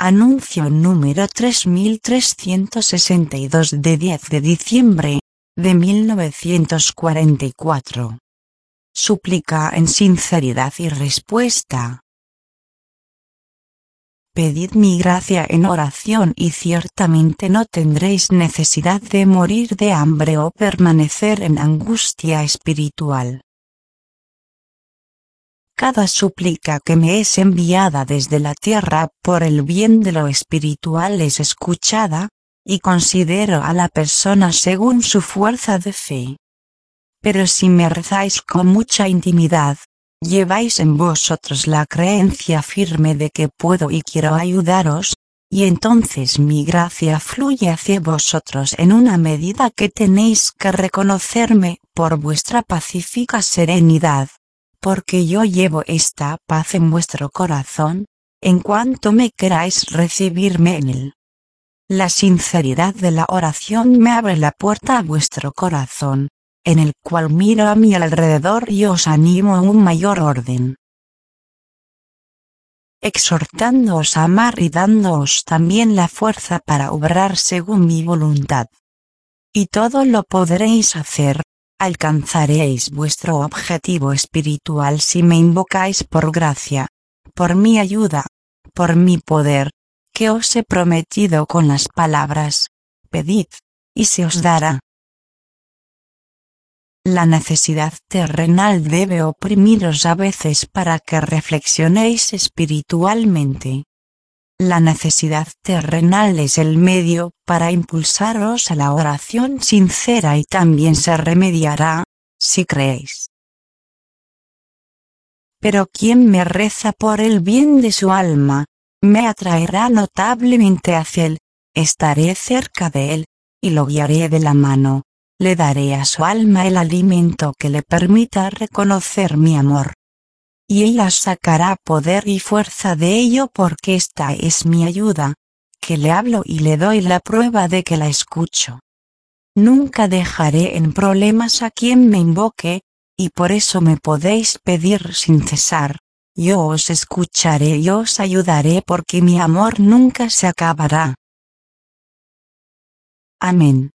Anuncio número 3362 de 10 de diciembre de 1944. Súplica en sinceridad y respuesta. Pedid mi gracia en oración y ciertamente no tendréis necesidad de morir de hambre o permanecer en angustia espiritual. Cada súplica que me es enviada desde la tierra por el bien de lo espiritual es escuchada, y considero a la persona según su fuerza de fe. Pero si me rezáis con mucha intimidad, lleváis en vosotros la creencia firme de que puedo y quiero ayudaros, y entonces mi gracia fluye hacia vosotros en una medida que tenéis que reconocerme por vuestra pacífica serenidad, porque yo llevo esta paz en vuestro corazón, en cuanto me queráis recibirme en él. La sinceridad de la oración me abre la puerta a vuestro corazón, en el cual miro a mi alrededor y os animo a un mayor orden, exhortándoos a amar y dándoos también la fuerza para obrar según mi voluntad. Y todo lo podréis hacer, alcanzaréis vuestro objetivo espiritual si me invocáis por gracia, por mi ayuda, por mi poder, que os he prometido con las palabras: pedid, y se os dará. La necesidad terrenal debe oprimiros a veces para que reflexionéis espiritualmente. La necesidad terrenal es el medio para impulsaros a la oración sincera y también se remediará, si creéis. Pero quien me reza por el bien de su alma, me atraerá notablemente hacia él, estaré cerca de él, y lo guiaré de la mano, le daré a su alma el alimento que le permita reconocer mi amor. Y ella sacará poder y fuerza de ello porque esta es mi ayuda, que le hablo y le doy la prueba de que la escucho. Nunca dejaré en problemas a quien me invoque, y por eso me podéis pedir sin cesar. Yo os escucharé y os ayudaré porque mi amor nunca se acabará. Amén.